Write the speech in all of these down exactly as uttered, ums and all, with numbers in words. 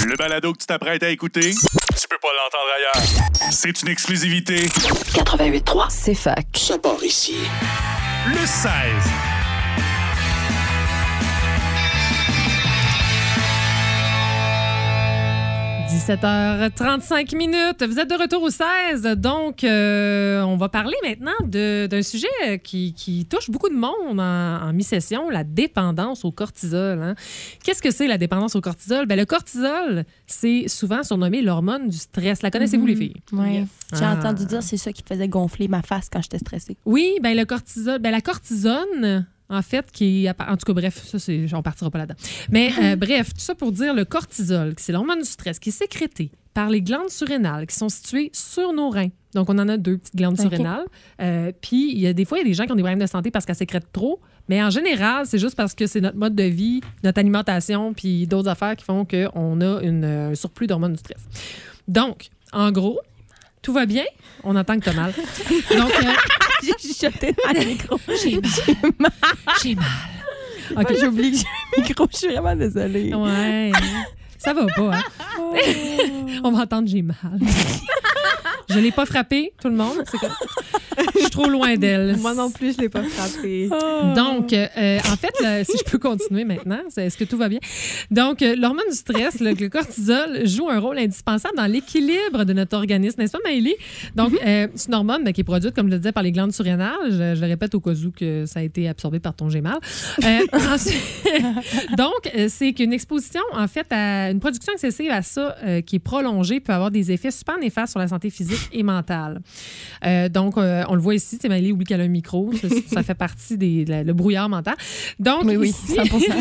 Le balado que tu t'apprêtes à écouter, tu peux pas l'entendre ailleurs. C'est une exclusivité. quatre-vingt-huit trois, C'est fac. ça part ici. Le seize. dix-sept heures trente-cinq minutes. Vous êtes de retour au seize. Donc, euh, on va parler maintenant de, d'un sujet qui, qui touche beaucoup de monde en, en mi-session, la dépendance au cortisol. Hein. Qu'est-ce que c'est la dépendance au cortisol? Ben, le cortisol, c'est souvent surnommé l'hormone du stress. La connaissez-vous, mm-hmm. les filles? Oui. Yes. J'ai Ah. entendu dire que c'est ça qui faisait gonfler ma face quand j'étais stressée. Oui, ben le cortisol, ben la cortisone, en fait, qui est... En tout cas, bref, ça, c'est, on partira pas là-dedans. Mais euh, bref, tout ça pour dire le cortisol, c'est l'hormone du stress qui est sécrété par les glandes surrénales qui sont situées sur nos reins. Donc, on en a deux petites glandes Okay. surrénales. Euh, Puis, il y a des fois, il y a des gens qui ont des problèmes de santé parce qu'elles sécrètent trop. Mais en général, c'est juste parce que c'est notre mode de vie, notre alimentation, puis d'autres affaires qui font qu'on a une, un surplus d'hormones du stress. Donc, en gros, tout va bien. On entend que t'as mal. Donc, euh, J'ai chuchoté dans le micro. j'ai mal. J'ai mal. OK. Okay. J'oublie que j'ai le micro. Je suis vraiment désolée. Ouais. Ça va pas, hein? Oh. On va entendre j'ai mal. Je l'ai pas frappé, tout le monde. C'est comme... Je suis trop loin d'elle. Moi non plus, je l'ai pas frappé. Donc, euh, en fait, là, si je peux continuer maintenant, c'est, est-ce que tout va bien? Donc, euh, l'hormone du stress, le, le cortisol, joue un rôle indispensable dans l'équilibre de notre organisme, n'est-ce pas, Maëlie? Donc, euh, c'est une hormone ben, qui est produite, comme je le disais, par les glandes surrénales. Je, je le répète au cas où que ça a été absorbé par ton gémal. Euh, ensuite, donc, euh, c'est qu'une exposition, en fait, à une production excessive à ça, euh, qui est prolongée, peut avoir des effets super néfastes sur la santé physique et mentale. Euh, donc, euh, on le voit ici, c'est Maëlie oublie qu'elle a un micro. Ça, ça fait partie des de la, le brouillard mental. Donc, Oui, oui, ici, cent pour cent.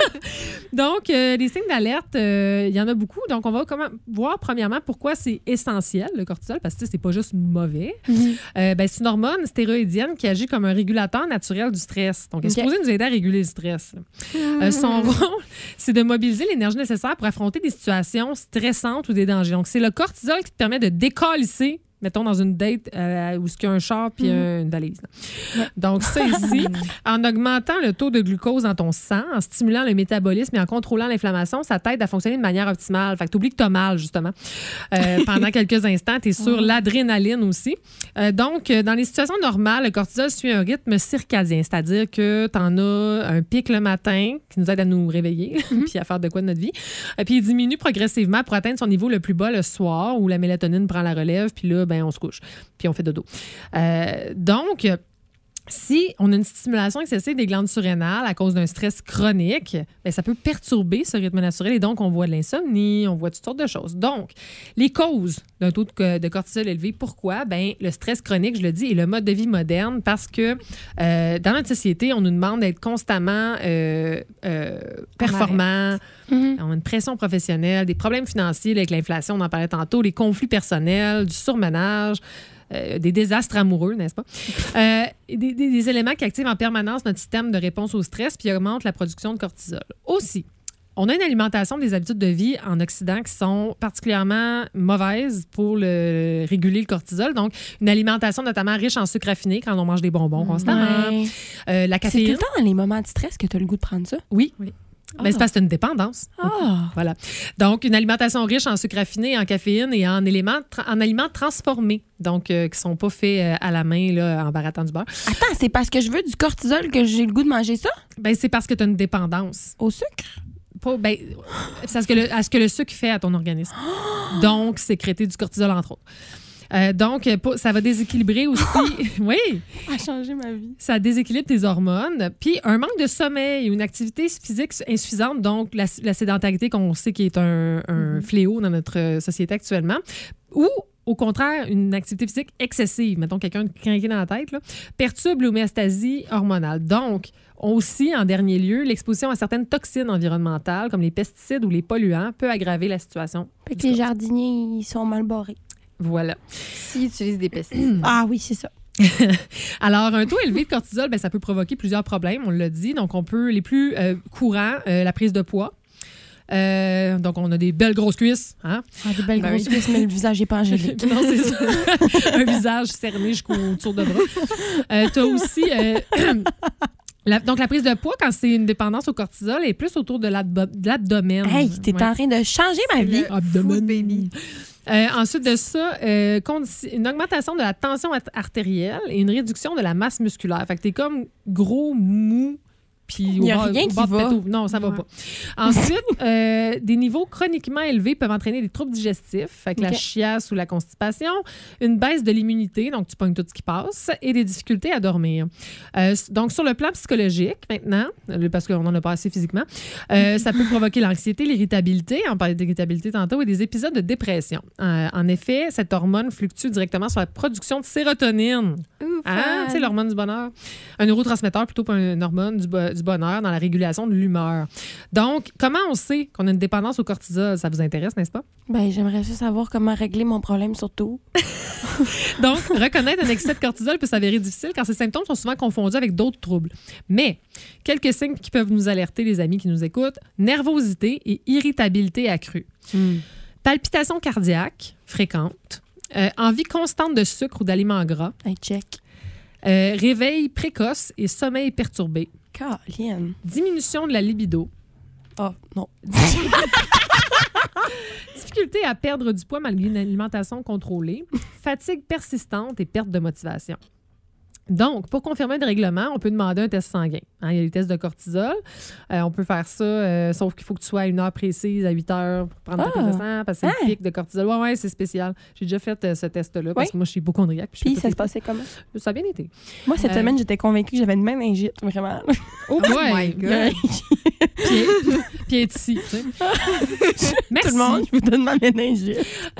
donc, euh, les signes d'alerte, euh, il y en a beaucoup. Donc, on va comment, voir premièrement pourquoi c'est essentiel, le cortisol, parce que c'est pas juste mauvais. Mm-hmm. Euh, ben, c'est une hormone stéroïdienne qui agit comme un régulateur naturel du stress. Donc, elle est Okay. supposée nous aider à réguler le stress. Mm-hmm. Euh, son rôle, c'est de mobiliser l'énergie nécessaire pour affronter des situations stressantes ou des dangers. Donc, c'est le cortisol qui te permet de décalisser, mettons, dans une date euh, où il y a un char puis mm-hmm. une valise. Ouais. Donc, ça ici, en augmentant le taux de glucose dans ton sang, en stimulant le métabolisme et en contrôlant l'inflammation, ça t'aide à fonctionner de manière optimale. Fait que t'oublies que t'as mal, justement. Euh, pendant quelques instants, t'es sur mm-hmm. l'adrénaline aussi. Euh, donc, dans les situations normales, le cortisol suit un rythme circadien, c'est-à-dire que t'en as un pic le matin qui nous aide à nous réveiller mm-hmm. puis à faire de quoi de notre vie. Euh, puis il diminue progressivement pour atteindre son niveau le plus bas le soir où la mélatonine prend la relève, puis là, ben, on se couche, puis on fait dodo. Euh, donc, si on a une stimulation excessive des glandes surrénales à cause d'un stress chronique, bien, ça peut perturber ce rythme naturel et donc on voit de l'insomnie, on voit toutes sortes de choses. Donc, les causes d'un taux de, de cortisol élevé, pourquoi? Bien, le stress chronique, je le dis, et le mode de vie moderne parce que euh, dans notre société, on nous demande d'être constamment euh, euh, performant. Mm-hmm. On a une pression professionnelle, des problèmes financiers là, avec l'inflation, on en parlait tantôt, les conflits personnels, du surmenage. Euh, des désastres amoureux, n'est-ce pas? Euh, des, des, des éléments qui activent en permanence notre système de réponse au stress puis augmentent la production de cortisol. Aussi, on a une alimentation, des habitudes de vie en Occident qui sont particulièrement mauvaises pour le, réguler le cortisol. Donc, une alimentation notamment riche en sucre raffiné quand on mange des bonbons constamment. Ouais. Euh, la C'est caféine. tout le temps dans les moments de stress que tu as le goût de prendre ça? Oui. oui. Ben, c'est parce que c'est une dépendance. Ah. Voilà. Donc, une alimentation riche en sucre raffiné, en caféine et en éléments, en aliments transformés, donc euh, qui ne sont pas faits euh, à la main là, en barattant du beurre. Attends, c'est parce que je veux du cortisol que j'ai le goût de manger ça? Ben, c'est parce que tu as une dépendance. Au sucre? Pas, ben, c'est à ce, que le, à ce que le sucre fait à ton organisme. Donc, sécréter du cortisol, entre autres. Euh, donc, ça va déséquilibrer aussi. Oui. Ça a changé ma vie. Ça déséquilibre tes hormones. Puis, un manque de sommeil ou une activité physique insuffisante, donc la, la sédentarité qu'on sait qui est un, un mm-hmm. fléau dans notre société actuellement, ou au contraire, une activité physique excessive, mettons quelqu'un craqué dans la tête, là, perturbe l'homéostasie hormonale. Donc, aussi, en dernier lieu, l'exposition à certaines toxines environnementales, comme les pesticides ou les polluants, peut aggraver la situation. Fait que les jardiniers, ils sont mal barrés. Voilà. S'ils utilisent des pesticides. Ah oui, c'est ça. Alors, un taux élevé de cortisol, ben, ça peut provoquer plusieurs problèmes, on l'a dit. Donc, on peut, les plus euh, courants, euh, la prise de poids. Euh, donc, on a des belles grosses cuisses. Hein? Ah, des belles ben grosses oui. cuisses, mais le visage n'est pas angélique. Non, c'est ça. Un visage cerné jusqu'au tour de bras. Euh, tu as aussi... Euh, La- donc, la prise de poids, quand c'est une dépendance au cortisol, est plus autour de l'abdo- de l'abdomen. Hey, t'es Ouais. en train de changer ma vie. Abdomen. Food baby. Euh, ensuite de ça, euh, condi- une augmentation de la tension art- artérielle et une réduction de la masse musculaire. Fait que t'es comme gros, mou, puis Il y a au bord- rien au qui bord de va. péto. Non, ça va Ouais. pas. Ensuite, euh, des niveaux chroniquement élevés peuvent entraîner des troubles digestifs, fait que la Ok. chiasse ou la constipation, une baisse de l'immunité, donc tu pognes tout ce qui passe, et des difficultés à dormir. Euh, donc, sur le plan psychologique, maintenant, euh, parce qu'on en a pas assez physiquement, euh, ça peut provoquer l'anxiété, l'irritabilité, on parlait d'irritabilité tantôt, et des épisodes de dépression. Euh, en effet, cette hormone fluctue directement sur la production de sérotonine. Ouf, Hein? Tu sais, l'hormone du bonheur. Un neurotransmetteur plutôt qu'une hormone du, bo- du bonheur dans la régulation de l'humeur. Donc, comment on sait qu'on a une dépendance au cortisol? Ça vous intéresse, n'est-ce pas? Ben, j'aimerais ça savoir comment régler mon problème, surtout. Donc, reconnaître un excès de cortisol peut s'avérer difficile car ces symptômes sont souvent confondus avec d'autres troubles. Mais, quelques signes qui peuvent nous alerter, les amis qui nous écoutent, nervosité et irritabilité accrue. Palpitations cardiaques fréquentes, euh, envie constante de sucre ou d'aliments gras, Hey, check. euh, réveil précoce et sommeil perturbé, Caroline. diminution de la libido, Oh, non. difficulté à perdre du poids malgré une alimentation contrôlée, fatigue persistante et perte de motivation. Donc, pour confirmer le règlement, on peut demander un test sanguin. Hein, il y a les tests de cortisol. Euh, on peut faire ça, euh, sauf qu'il faut que tu sois à une heure précise, à huit heures, pour prendre ta Ah! prise de sang, parce que c'est Hein? le pic de cortisol. Ouais, ouais, c'est spécial. J'ai déjà fait euh, ce test-là, parce Oui? que moi, je suis hypochondriaque. Puis, je Puis, fais ça tous se passait comment? les- Ça a bien été. Moi, cette Euh, semaine, j'étais convaincue que j'avais une méningite, vraiment. Oh Ouais. my God. Puis, puis elle est ici, tu sais. Merci. Tout le monde, je vous donne ma méningite.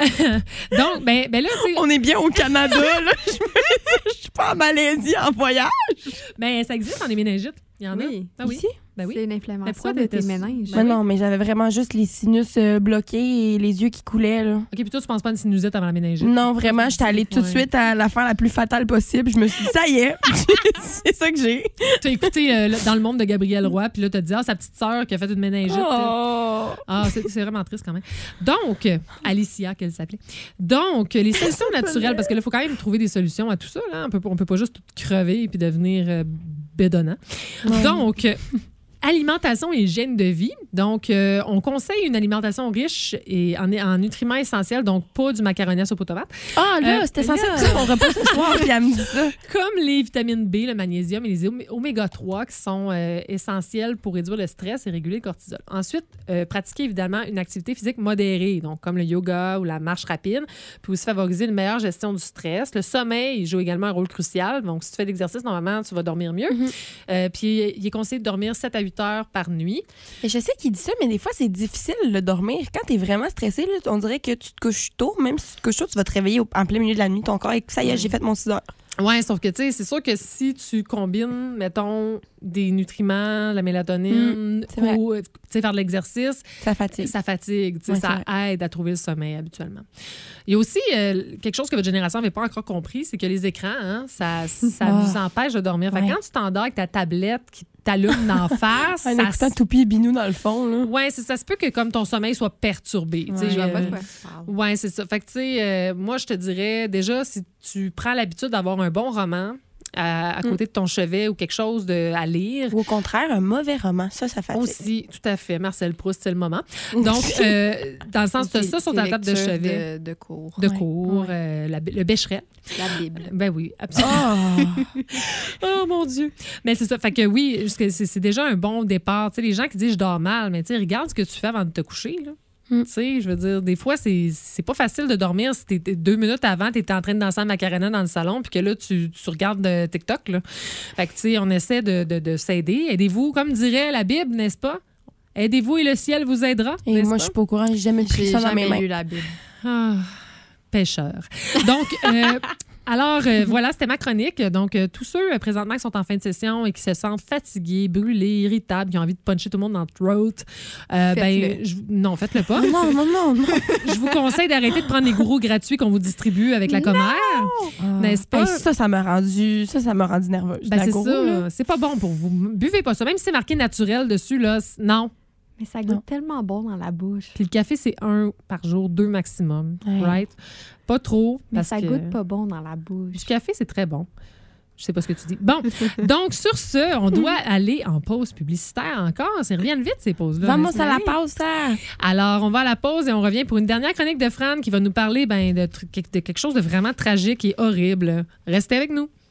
Donc, ben, ben là, tu sais, On est bien au Canada, là. Je me- je suis pas en Malaisie en voyage. ben, ça existe, en des méningites. Il y en Oui. a. Ah oui. Ici? Ben oui. C'est une Mais inflammation pourquoi de tes t'étais- méninges. Ben Mais oui. non, mais j'avais vraiment juste les sinus euh, bloqués et les yeux qui coulaient, là. OK, puis toi, tu penses pas à une sinusite avant la méningite? Non, vraiment, j'étais allée tout de Ouais. suite à l'affaire la plus fatale possible. Je me suis dit, ça y est, c'est ça que j'ai. Tu as écouté euh, le- Dans le monde de Gabriel Roy, puis là, tu as dit, ah, sa petite sœur qui a fait une méningite. Oh. Ah, c'est c'est vraiment triste quand même. Donc, euh, Alicia, qu'elle s'appelait. Donc, les solutions naturelles, parce que là, il faut quand même trouver des solutions à tout ça. Là. On peut, on peut pas juste tout crever et puis devenir euh, bédonnant. Ouais. Donc, euh, alimentation et hygiène de vie. Donc, euh, on conseille une alimentation riche et en, en nutriments essentiels, donc pas du macaroni à soupe aux tomates, Ah, là, Euh, c'était censé là- être ça mon repas ce soir, puis elle me dit ça. comme les vitamines B, le magnésium et les omé- oméga trois qui sont euh, essentiels pour réduire le stress et réguler le cortisol. Ensuite, euh, pratiquer évidemment une activité physique modérée, donc comme le yoga ou la marche rapide, puis aussi favoriser une meilleure gestion du stress. Le sommeil joue également un rôle crucial. Donc, si tu fais de l'exercice, normalement, tu vas dormir mieux. Mhm. Euh, puis, il est conseillé de dormir sept à huit heures par nuit. Et je sais qu'il dit ça, mais des fois, c'est difficile de dormir. Quand t'es vraiment stressé, là, on dirait que tu te couches tôt. Même si tu te couches tôt, tu vas te réveiller au- en plein milieu de la nuit, ton corps, et ça y est, j'ai fait mon six heures. Oui, sauf que, tu sais, c'est sûr que si tu combines, mettons, des nutriments, la mélatonine, Mm, c'est vrai. ou, tu sais, faire de l'exercice, Ça fatigue. ça fatigue, tu sais, Ouais, ça c'est aide à trouver le sommeil habituellement. Il y a aussi euh, quelque chose que votre génération n'avait pas encore compris, c'est que les écrans, hein, ça, ça Ah. nous empêche de dormir. Fait que Ouais. quand tu t'endors avec ta tablette qui t'allume d'en face, Un ça écoutant Toupie et Binou dans le fond, là. Ouais, c'est- ça se peut que comme ton sommeil soit perturbé. tu sais, Ouais, Je vois pas euh, de quoi tu parles. Ouais, c'est ça. Fait que, tu sais, euh, moi, je te dirais, déjà, si tu prends l'habitude d'avoir un bon roman à, à côté de ton chevet ou quelque chose de, à lire, Ou au contraire, un mauvais roman. Ça, ça fatigue. aussi, tout à fait. Marcel Proust, c'est le moment. Donc, euh, dans le sens, tu as ça sur ta table de Lecture chevet. De, de cours. De Ouais, cours, ouais. euh, la- le Becherel. La Bible. Ben oui, absolument. Oh! Oh mon Dieu. Mais c'est ça. Fait que oui, juste que c'est c'est déjà un bon départ. Tu sais, les gens qui disent je dors mal, mais tu sais, regarde ce que tu fais avant de te coucher. Là. Mm. Tu sais, je veux dire, des fois, c'est c'est pas facile de dormir si t'es t'es deux minutes avant, tu étais en train de danser à Macarena dans le salon, puis que là, tu, tu regardes euh, TikTok. Là. Fait que, tu sais, on essaie de, de, de s'aider. Aidez-vous, comme dirait la Bible, n'est-ce pas? Aidez-vous et le ciel vous aidera. Et n'est-ce moi, pas? je suis pas au courant. J'ai jamais pris J'ai ça dans mes jamais mains. lu la Bible. Ah, pêcheur. Donc, euh, alors, euh, voilà, c'était ma chronique. Donc, euh, tous ceux euh, présentement qui sont en fin de session et qui se sentent fatigués, brûlés, irritables, qui ont envie de puncher tout le monde dans le throat, euh, ben, Faites-le. je- non, faites-le pas. Oh non, non, non, non. Je vous conseille d'arrêter de prendre les gourous gratuits qu'on vous distribue avec la commère. N'est-ce pas? Hey, ça, ça m'a rendu, ça, ça m'a rendu nerveuse. Ben, La c'est gourou, ça. là. C'est pas bon pour vous. Buvez pas ça. Même si c'est marqué naturel dessus, là, c- non. Mais ça goûte Non. tellement bon dans la bouche. Puis le café, c'est un par jour, deux maximum. Ouais. Right? Pas trop. Mais parce ça que goûte pas bon dans la bouche. Du café, c'est très bon. Je sais pas ce que tu dis. Bon, donc sur ce, on doit aller en pause publicitaire encore. Ça reviennent vite, ces pauses-là. Vamos à la oui. pause, ça. Alors, on va à la pause et on revient pour une dernière chronique de Fran qui va nous parler ben, de, de quelque chose de vraiment tragique et horrible. Restez avec nous.